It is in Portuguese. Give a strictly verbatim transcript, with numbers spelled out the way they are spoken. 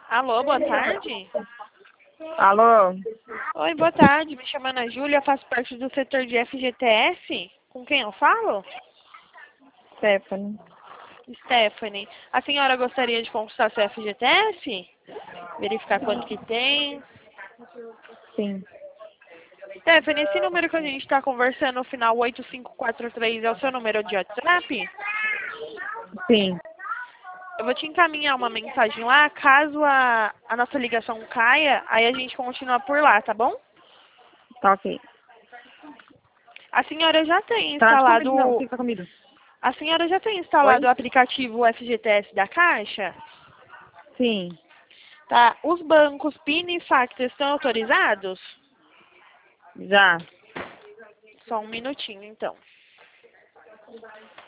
Alô, boa tarde. Alô? Oi, boa tarde. Me chamo Ana Júlia, faço parte do setor de F G T S. Com quem eu falo? Stephanie. Stephanie. A senhora gostaria de consultar seu F G T S? Verificar quanto que tem? Sim. Stephanie, esse número que a gente está conversando, no final oito cinco quatro três, é o seu número de WhatsApp? Sim. Eu vou te encaminhar uma mensagem lá, caso a, a nossa ligação caia, aí a gente continua por lá, tá bom? Tá ok. A senhora já tem Tá de instalado... comida não, fica comigo. A senhora já tem Oi? instalado o aplicativo F G T S da Caixa? Sim. Tá. Os bancos P I N e Factor estão autorizados? Já. Só um minutinho, então.